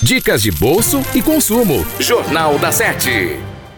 Dicas de bolso e consumo. Jornal da Sete.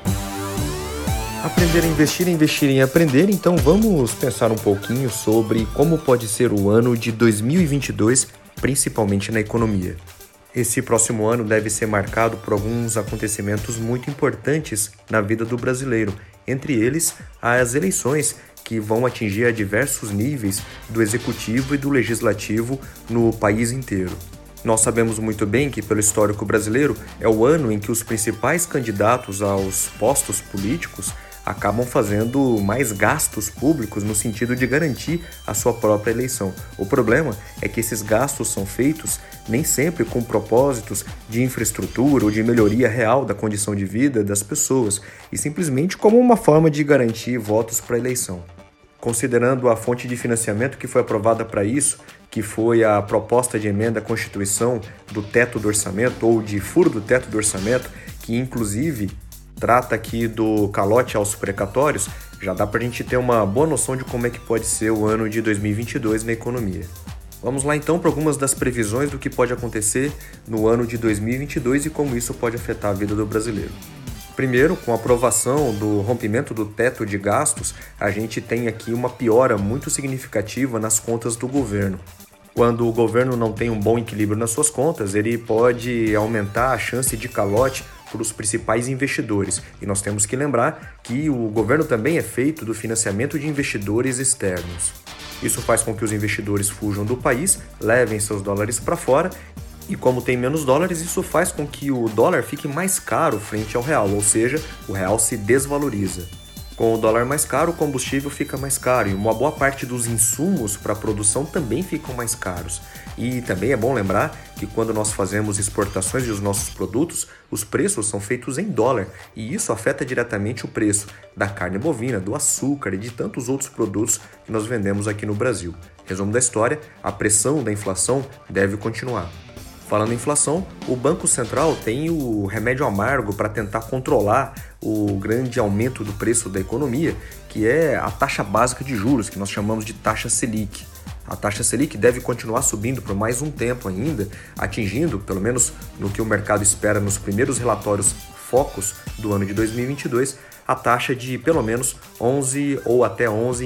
Aprender a investir em aprender, então vamos pensar um pouquinho sobre como pode ser o ano de 2022, principalmente na economia. Esse próximo ano deve ser marcado por alguns acontecimentos muito importantes na vida do brasileiro, entre eles as eleições que vão atingir a diversos níveis do executivo e do legislativo no país inteiro. Nós sabemos muito bem que, pelo histórico brasileiro, é o ano em que os principais candidatos aos postos políticos acabam fazendo mais gastos públicos no sentido de garantir a sua própria eleição. O problema é que esses gastos são feitos nem sempre com propósitos de infraestrutura ou de melhoria real da condição de vida das pessoas, e simplesmente como uma forma de garantir votos para a eleição. Considerando a fonte de financiamento que foi aprovada para isso, que foi a proposta de emenda à Constituição do teto do orçamento, ou de furo do teto do orçamento, que inclusive trata aqui do calote aos precatórios, já dá para a gente ter uma boa noção de como é que pode ser o ano de 2022 na economia. Vamos lá então para algumas das previsões do que pode acontecer no ano de 2022 e como isso pode afetar a vida do brasileiro. Primeiro, com a aprovação do rompimento do teto de gastos, a gente tem aqui uma piora muito significativa nas contas do governo. Quando o governo não tem um bom equilíbrio nas suas contas, ele pode aumentar a chance de calote para os principais investidores. E nós temos que lembrar que o governo também é feito do financiamento de investidores externos. Isso faz com que os investidores fujam do país, levem seus dólares para fora, e como tem menos dólares, isso faz com que o dólar fique mais caro frente ao real, ou seja, o real se desvaloriza. Com o dólar mais caro, o combustível fica mais caro e uma boa parte dos insumos para a produção também ficam mais caros. E também é bom lembrar que quando nós fazemos exportações dos nossos produtos, os preços são feitos em dólar e isso afeta diretamente o preço da carne bovina, do açúcar e de tantos outros produtos que nós vendemos aqui no Brasil. Resumo da história, a pressão da inflação deve continuar. Falando em inflação, o Banco Central tem o remédio amargo para tentar controlar o grande aumento do preço da economia, que é a taxa básica de juros, que nós chamamos de taxa Selic. A taxa Selic deve continuar subindo por mais um tempo ainda, atingindo, pelo menos no que o mercado espera nos primeiros relatórios focos do ano de 2022, a taxa de pelo menos 11 ou até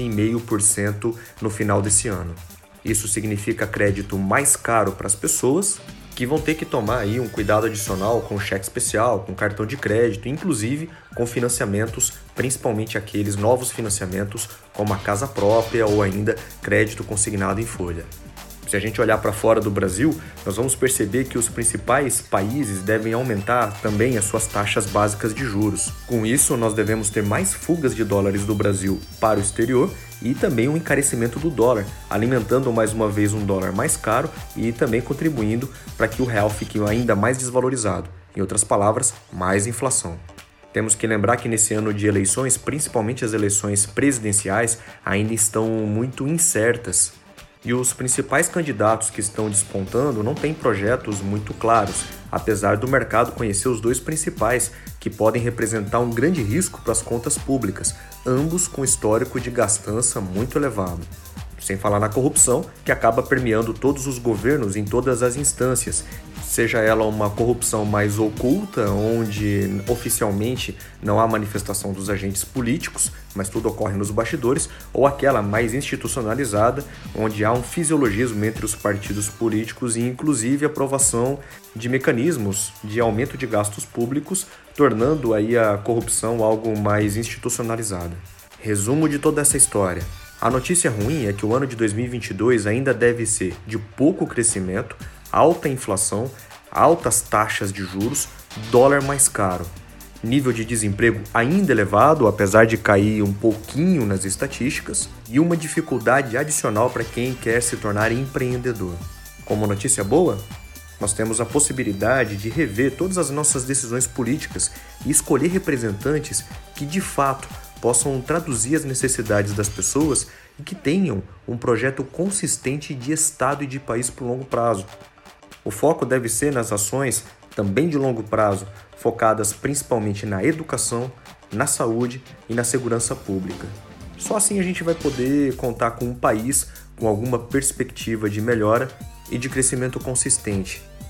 11,5% no final desse ano. Isso significa crédito mais caro para as pessoas, que vão ter que tomar aí um cuidado adicional com cheque especial, com cartão de crédito, inclusive com financiamentos, principalmente aqueles novos financiamentos como a casa própria ou ainda crédito consignado em folha. Se a gente olhar para fora do Brasil, nós vamos perceber que os principais países devem aumentar também as suas taxas básicas de juros. Com isso, nós devemos ter mais fugas de dólares do Brasil para o exterior e também um encarecimento do dólar, alimentando mais uma vez um dólar mais caro e também contribuindo para que o real fique ainda mais desvalorizado. Em outras palavras, mais inflação. Temos que lembrar que nesse ano de eleições, principalmente as eleições presidenciais, ainda estão muito incertas. E os principais candidatos que estão despontando não têm projetos muito claros, apesar do mercado conhecer os dois principais, que podem representar um grande risco para as contas públicas, ambos com histórico de gastança muito elevado. Sem falar na corrupção, que acaba permeando todos os governos em todas as instâncias, seja ela uma corrupção mais oculta, onde oficialmente não há manifestação dos agentes políticos, mas tudo ocorre nos bastidores, ou aquela mais institucionalizada, onde há um fisiologismo entre os partidos políticos e inclusive aprovação de mecanismos de aumento de gastos públicos, tornando aí a corrupção algo mais institucionalizado. Resumo de toda essa história. A notícia ruim é que o ano de 2022 ainda deve ser de pouco crescimento, alta inflação, altas taxas de juros, dólar mais caro. Nível de desemprego ainda elevado, apesar de cair um pouquinho nas estatísticas, e uma dificuldade adicional para quem quer se tornar empreendedor. Como notícia boa, nós temos a possibilidade de rever todas as nossas decisões políticas e escolher representantes que, de fato, possam traduzir as necessidades das pessoas e que tenham um projeto consistente de Estado e de país por longo prazo. O foco deve ser nas ações, também de longo prazo, focadas principalmente na educação, na saúde e na segurança pública. Só assim a gente vai poder contar com um país com alguma perspectiva de melhora e de crescimento consistente.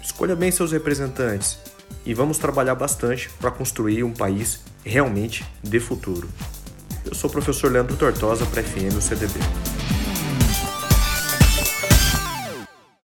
escolha bem seus representantes e vamos trabalhar bastante para construir um país realmente de futuro. Eu sou o professor Leandro Tortosa para FM UCDB.